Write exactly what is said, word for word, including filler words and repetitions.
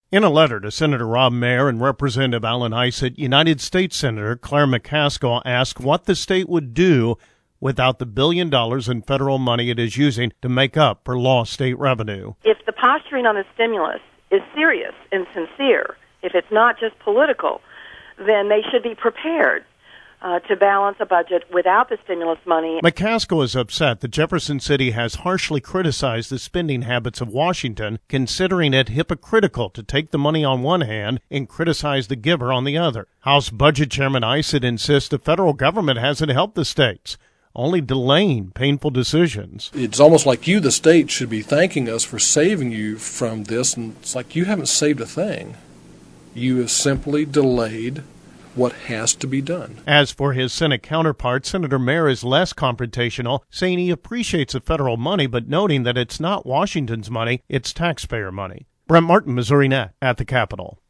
In a letter to Senator Rob Mayer and Representative Alan Isett, United States Senator Claire McCaskill asked what the state would do without the billion dollars in federal money it is using to make up for lost state revenue. If the posturing on the stimulus is serious and sincere, if it's not just political, then they should be prepared Uh, to balance a budget without the stimulus money. McCaskill is upset that Jefferson City has harshly criticized the spending habits of Washington, considering it hypocritical to take the money on one hand and criticize the giver on the other. House Budget Chairman Isett insists the federal government hasn't helped the states, only delaying painful decisions. It's almost like you, the state, should be thanking us for saving you from this, and it's like you haven't saved a thing. You have simply delayed what has to be done. As for his Senate counterpart, Senator Mayer is less confrontational, saying he appreciates the federal money, but noting that it's not Washington's money, it's taxpayer money. Brent Martin, Missouri Net, at the Capitol.